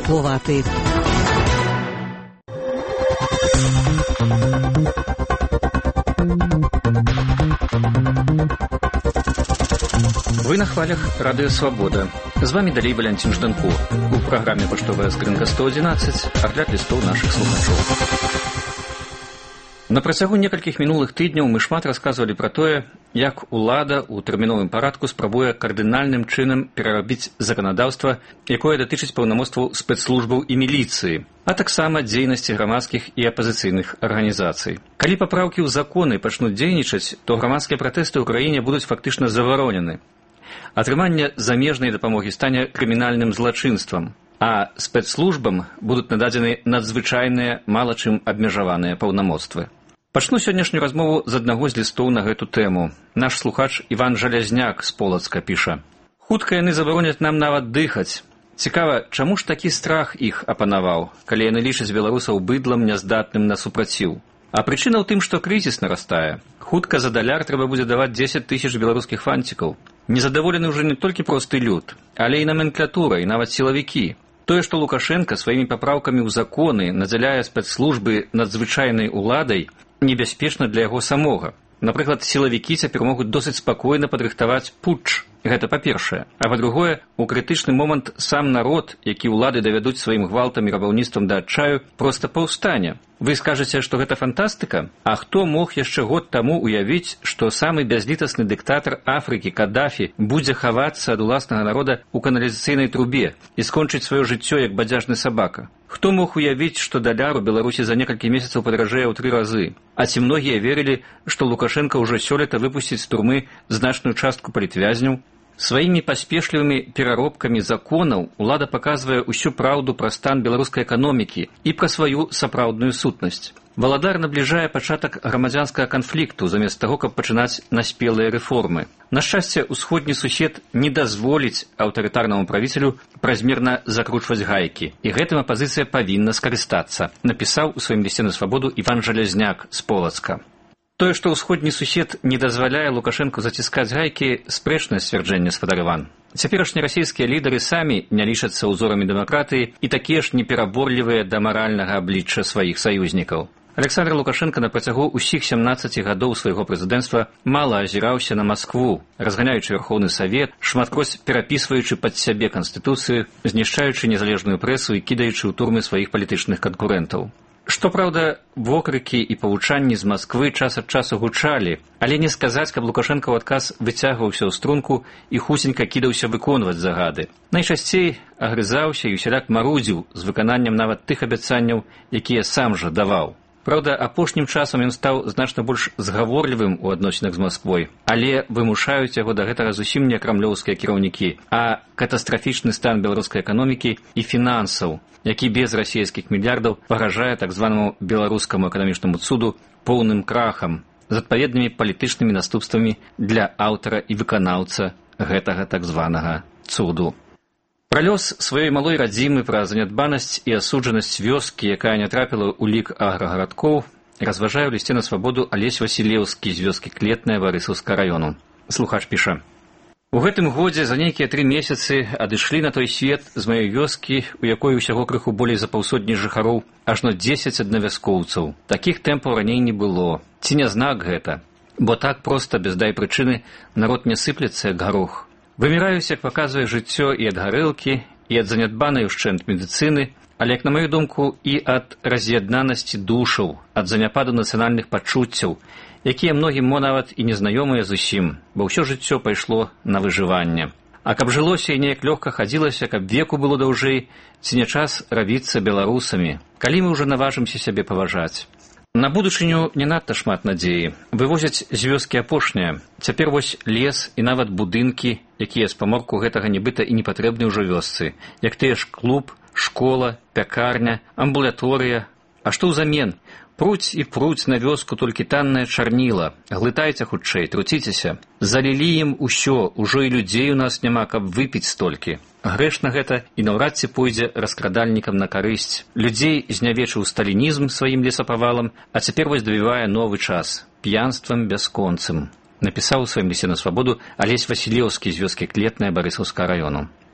шкловаты. Вы на хвалях Радио Свобода. З вами далей Валянцін Жданко. У праграме «Паштовая скрынка 111» агляд лістоў нашых слухачоў. На працягу некалькіх мінулых тыдняў мы шмат расказвалі пра тое, як улада ў тэрміновым парадку спрабуе кардынальным чынам перарабіць заканадаўства, якое датычыць паўнамоцтваў спецслужбаў і міліцыі, а таксама дзейнасці грамадскіх і апазіцыйных арганізацый. Калі папраўкі ў законы пачнуць дзейнічаць, то грамадскія пратэсты ў краіне будуць фактычна забаронены. Атрыманне замежнай дапамогі стане крымінальным злачынствам, а спецслужбам будуць нададзены надзвычайныя, мала чым абмежаваныя паўнамоцтвы. Пачну сённяшнюю размову з аднаго з лістоў на гэту тэму. Наш слухач Іван Жалязняк з Полацка піша: «Хутка яны забароняць нам нават дыхаць. Цікава, чаму ж такі страх іх апанаваў, калі яны лічаць беларусаў быдлам няздатным на супраціў? А прычына ў тым, што крызіс нарастае. Хутка за даляр трэба будзе даваць 10 000 беларускіх фанцікаў. Незадаволены ўжо не толькі просты люд, але і наменклатура, і нават сілавікі. Тое, што Лукашенка сваімі папраўкамі ў законы надзяляе спецслужбы надзвычайнай уладай, небяспечна для яго самога. Напрыклад, сілавікі цяпер могуць досыць спакойна падрыхтаваць путч. Гэта па-першае. А па-другое, у крытычны момант сам народ, які ўлады давядуць сваім гвалтам і рабаўніцтвам да адчаю, проста паўстане. Вы скажаце, што гэта фантастыка? А хто мог яшчэ год таму уявіць, што самы бязлітасны дыктатар Афрыкі Кадафі будзе хавацца ад уласнага народа ў каналізацыйнай трубе і скончыць сваё жыццё як бадзяжны сабака? Хто мог уявіць, што даляр у Беларусі за некалькі месяцаў падаражэе ў 3 разы? А ці многія верылі, што Лукашенка ўжо сёлета выпусціць з турмы значную частку палітвязняў? Сваімі паспешлівымі пераробкамі законаў улада паказвае ўсю праўду пра стан беларускай эканомікі і пра сваю сапраўдную сутнасць. Валадар набліжае пачатак грамадзянскага канфлікту замест таго, каб пачынаць наспелыя рэформы. На шчасце, усходні сусед не дазволіць аўтарытарнаму правіцелю празмерна закручваць гайкі, і гэтым апазіцыя павінна скарыстацца, напісаў у сваім лісце на свабоду Іван Жалязняк з Полацка. Тое, што ўсходні сусед не дазваляе Лукашэнку заціскаць гайкі, спрэчнае сцвярджэнне, спадар Іван. Цяперашнія расійскія лідары самі не лічацца ўзорамі дэмакратыі і такія ж непераборлівыя да маральнага аблічча сваіх саюзнікаў. Александр Лукашенко на працягу ўсіх 17 гадоў свайго прэзідэнцтва мала азіраўся на Маскву, разганяючы Верхоўны Савет, шматкроць перапісваючы пад сябе канстытуцыю, знішчаючы незалежную прэсу і кідаючы ў турмы сваіх палітычных канкурэнтаў. Што праўда, вокрыкі і павучанні з Масквы час ад часу гучалі, але не сказаць, каб Лукашенка ў адказ выцягваўся ў струнку і хусенька кідаўся выконваць загады. Найчасцей агрызаўся і усяляк марудзіў з выкананнем нават тых абяцанняў, якія сам жа даваў. Праўда, апошнім часам ён стаў значна больш згаворлівым у адносінах з Масквой, але вымушаюць яго да гэтага зусім не крамлёўскія кіраўнікі, а катастрафічны стан беларускай эканомікі і фінансаў, які без расійскіх мільярдаў пагражае так званаму беларускаму эканамічнаму цуду поўным крахам з адпаведнымі палітычнымі наступствамі для аўтара і выканаўца гэтага так званага цуду. Пра лёс сваёй малой радзімы, пра занядбанасць і асуджанасць вёскі, якая не трапіла ў лік аграгарадкоў, разважае ў лісце на свабоду Алесь Васілеўскі з вёскі Клетная Барысаўскага раёну. Слухач піша: «У гэтым годзе за нейкія 3 месяцы адышлі на той свет з маёй вёскі, у якой усяго крыху болей за паўсотні жыхароў, ажно 10 аднавяскоўцаў. Такіх тэмпаў раней не было. Ці не знак гэта? Бо так проста, без дай прычыны, народ не сыплецца, як гарох. Выміраюць, як паказвае жыццё, і ад гарэлкі, і ад занядбанай ушчэнт медыцыны, але, як на маю думку, і ад раз'яднанасці душаў, ад заняпаду нацыянальных пачуццяў, якія многім мо нават і незнаёмыя зусім, бо ўсё жыццё пайшло на выжыванне. А каб жылося і неяк лёгка хадзілася, каб веку было даўжэй, ці не час рабіцца беларусамі, калі мы ўжо наважымся сябе паважаць. На будучыню не надта шмат надзеі. Вывозяць з вёскі апошняе. Цяпер вось лес і нават будынкі, якія з паморку гэтага нібыта і не патрэбны ўжо вёсцы, як тыя ж клуб, школа, пякарня, амбулаторыя. А што ўзамен? Пруць і пруць на вёску толькі таннае чарніла. Глытайце хутчэй, труціцеся. Залілі ім усё, ужо і людзей у нас няма, каб выпіць столькі. Грэшна гэта і наўрад ці пойдзе раскрадальнікам на карысць. Людзей знявечыў сталінізм сваім лесапавалам, а цяпер вось давівае новы час п'янствам бясконцым. Напісаў у сваім лісце на свабоду Алесь Васілеўскі з вёскі Клетная Барысаўскага раёну.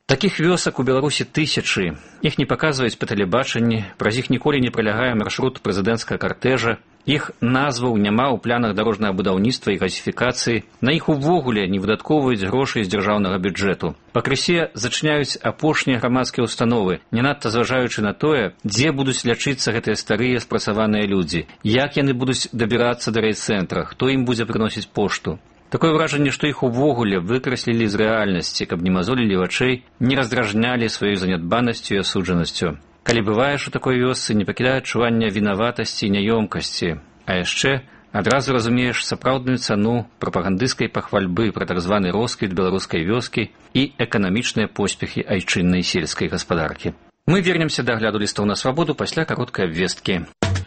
Такіх вёсак у Беларусі тысячы. Іх не паказваюць па тэлебачанні, праз іх ніколі не пралягае маршрут прэзідэнцкага картэжа, іх назваў няма ў планах дарожнага будаўніцтва і газіфікацыі, на іх увогуле не выдаткоўваюць грошай з дзяржаўнага бюджэту. Пакрысе зачыняюць апошнія грамадскія ўстановы, не надта зважаючы на тое, дзе будуць лячыцца гэтыя старыя спрацаваныя людзі, як яны будуць дабірацца да райцэнтра, хто ім будзе прыносіць пошту. Такое ўражанне, што іх увогуле выкраслілі з рэальнасці, каб не мазолілі вачэй, не раздражнялі сваёй занядбанасцю і асуджанасцю. Калі бываеш у такой вёсцы, не пакідае адчування вінаватасці і няёмкасці, а яшчэ адразу разумееш сапраўдную цану прапагандысцкай пахвальбы пра так званы росквіт беларускай вёскі і эканамічныя поспехі айчыннай сельскай гаспадаркі. Мы вернемся да агляду лістоў на свабоду пасля кароткай абвесткі.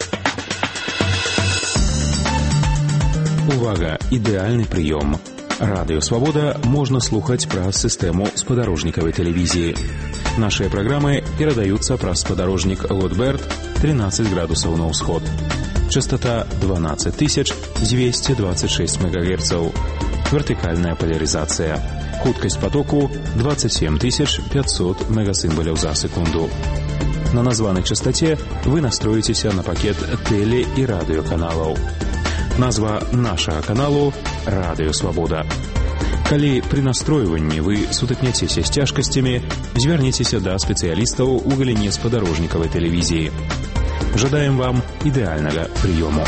Увага! Ідэальны прыём. Радыё «Свабода» можна слухаць праз сістэму спадарожнікавай тэлевізіі. Нашыя праграмы перадаюцца праз спадарожнік Лотберт 13 градусаў на ўсход. Частота 12226 МГц. Вертыкальная поляризация. Хуткасць потоку 27500 мегасимволяў за секунду. На названай частоте вы настроіцеся на пакет тэле- і радыёканалаў. Назва нашага каналу «Радыё Свабода». Калі пры настройванні вы сутыкняцеся з цяжкасцямі, звярніцеся да спецыялістаў у галіне спадарожнікавай тэлевізіі. Жадаем вам ідэальнага прыёму.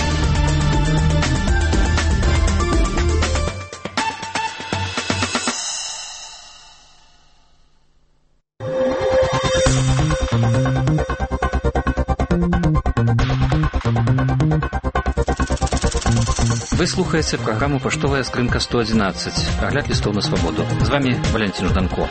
Вы слухаеце праграму «Паштовая скрынка 111», агляд лістоў на свабоду. З вами Валентин Жданко.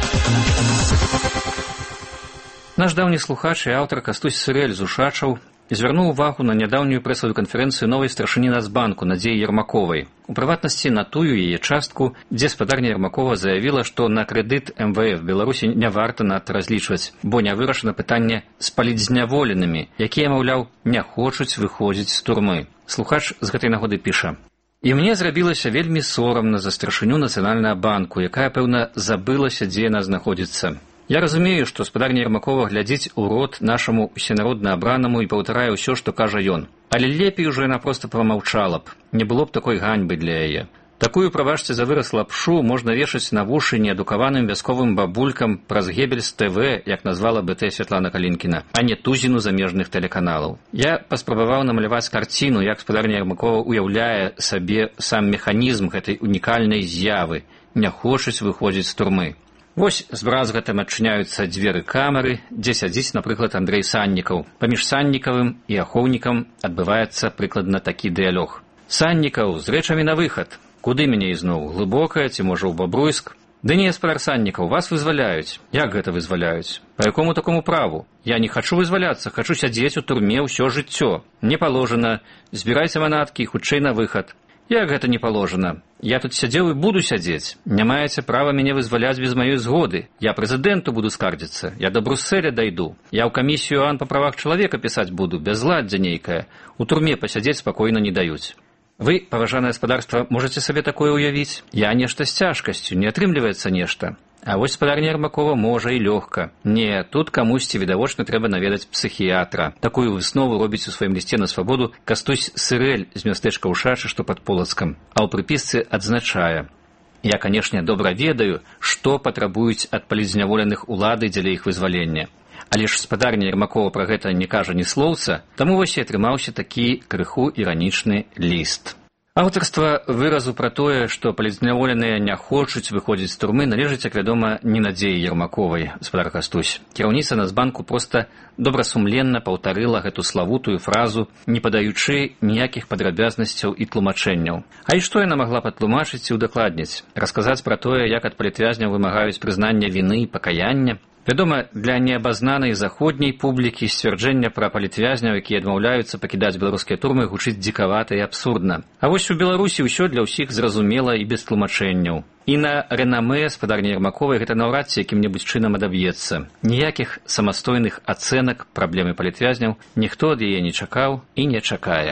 Наш даўні слухач і аўтар Кастусь Сырэль з Ушачаў звярнуў увагу на нядаўнюю прэсавую канферэнцыю новай старшыні Нацбанку Надзеі Ермаковай. У прыватнасці на тую яе частку, дзе спадарня Ермакова заявіла, што на крэдыт МВФ Беларусі не варта надта разлічваць, бо не вырашана пытанне з палітзняволенымі, якія, маўляў, не хочуць выходзіць з турмы. Слухач з гэтай нагоды піша: «І мне зрабілася вельмі сорамна за старшыню Нацыянальнага банку, якая, пэўна, забылася, дзе яна знаходзіцца. Я разумею, што спадарня Ермакова глядзіць у рот нашаму усенародна абранаму і паўтарае ўсё, што кажа ён. Але лепей ужо яна проста прамаўчала б, не было б такой ганьбы для яе. Такую, прабачце за выраз, лапшу можна вешаць на вушы неадукаваным вясковым бабулькам праз Гебельс ТВ, як назвала БТ Святлана Калінкіна, а не тузіну замежных тэлеканалаў. Я паспрабаваў намаляваць карціну, як спадарня Ермакова уяўляе сабе сам механізм гэтай унікальнай з'явы, не хочуць выходзіць з турмы. Вось з бразгатам адчыняюцца дзверы камеры, дзе сядзіць, напрыклад, Андрэй Саннікаў. Паміж Саннікавым і ахоўнікам адбываецца прыкладна такі дыялог. Саннікаў, з рэчамі на выхад. Куды мяне ізноў? Глыбокая ці, можа, у Бабруйск? Ды не, спадар Саннікаў, вас вызваляюць. Як гэта вызваляюць? Па якому такому праву? Я не хачу вызваляцца, хачу сядзець у турме ўсё жыццё. Не паложана. Збірайце манаткі, хутчэй на выхад. Як гэта не паложана? Я тут сядзеў і буду сядзець. Не маеце права мяне вызваляць без маёй згоды. Я прэзідэнту буду скардзіцца. Я да Брусселя дайду. Я ў камісію ОАН па правах чалавека пісаць буду, бязладдзе нейкае. У турме пасядзець спакойна не даюць. Вы, паважанае спадарства, можаце сабе такое ўявіць? Я нешта з цяжкасцю, не атрымліваецца нешта. А вось спадарня Ермакова можа і лёгка. Не, тут камусьці відавочна трэба наведаць псіхіятра. Такую выснову робіць у сваім лісце на свабоду Кастусь Сырэль з мястэчка Ушачы, што пад Полацкам. А ў прыпісцы адзначае: «Я, канешне, добра ведаю, што патрабуюць ад палітзняволеных улады дзеля іх вызвалення. Але ж спадарня Ермакова пра гэта не кажа ні слоўца, таму вось і атрымаўся такі крыху іранічны ліст». Аўтарства выразу пра тое, што палітзняволеныя не хочуць выходзіць з турмы, належыць, як вядома, не Надзеі Ермаковай, спадар Кастусь. Кіраўніца Нацбанку проста добрасумленна паўтарыла гэту славутую фразу, не падаючы ніякіх падрабязнасцяў і тлумачэнняў. А і што яна магла патлумачыць і ўдакладніць? Расказаць пра тое, як ад палітвязняў вымагаюць прызнання віны і пакаяння? Вядома, для неабазнанай заходняй публікі сцвярджэння пра палітвязняў, якія адмаўляюцца пакідаць беларускія турмы, гучыць дзікавата і абсурдна. А вось у Беларусі ўсё для ўсіх зразумела і без тлумачэнняў. І на рэнамэ спадарні Ермаковай гэта наўрад ці якім-небудзь чынам адаб'ецца. Ніякіх самастойных ацэнак праблемы палітвязняў ніхто ад яе не чакаў і не чакае.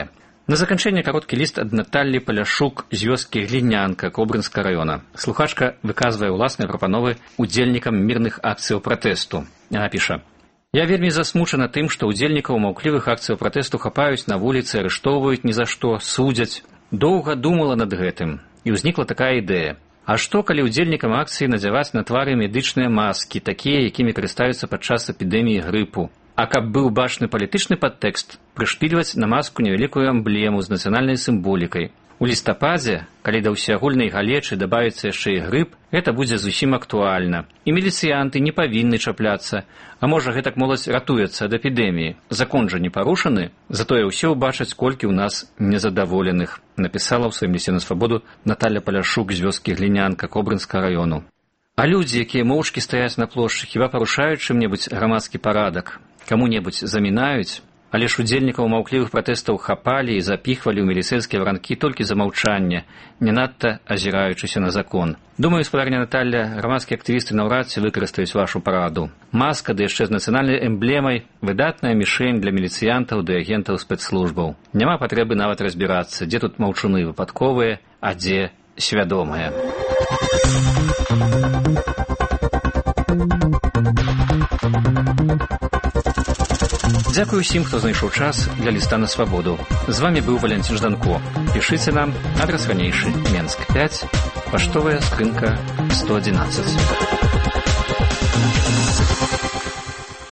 На заканчэнне кароткі ліст ад Наталлі Паляшук з вёскі Глінянка Кобрынскага раёна. Слухачка выказвае ўласныя прапановы удзельнікам мірных акцыяў пратэсту. Яна піша: «Я вельмі засмучана тым, што удзельнікаў маўклівых акцыяў пратэсту хапаюць на вуліцы, арыштоўваюць ні за што, судзяць. Доўга думала над гэтым, і ўзнікла такая ідэя. А што, калі удзельнікам акцыі надзяваць на твары медычныя маскі, такія, якімі карыстаюцца падчас эпідэміі грыпу? А каб быў бачны палітычны падтэкст, прышпільваць на маску невялікую эмблему з нацыянальнай сімволікай. У лістападзе, калі да ўсеагульнай галечы дабавіцца яшчэ і грып, гэта будзе зусім актуальна. І міліцыянты не павінны чапляцца. А можа, гэтак моладзь ратуецца ад эпідэміі. Закон жа не парушаны, затое ўсе ўбачаць, колькі ў нас незадаволеных», напісала ў сваім лісце на свабоду Наталля Паляшук з вёскі Глінянка Кобрынскага раёну. А людзі, якія моўчкі стаяць на плошчы, хіба парушаюць чым-небудзь грамадскі парадак? Каму-небудзь замінаюць? Але ж удзельнікаў маўклівых пратэстаў хапалі і запіхвалі ў міліцэйскія варанкі толькі за маўчанне, не надта азіраючыся на закон. Думаю, спадарня Наталля, грамадскія актывісты наўрад ці выкарыстаюць вашу параду. Маска, ды яшчэ з нацыянальнай эмблемай, выдатная мішень для міліцыянтаў ды агентаў спецслужбаў. Няма патрэбы нават разбірацца, дзе тут маўчуны выпадковыя, а дзе свядомыя. Дзякую усім, хто знайшоў час для ліста на свабоду. З вами быў Валянцін Жданко. Пішыце нам, адрас ранейшы, Менск 5, паштовая скрынка 111.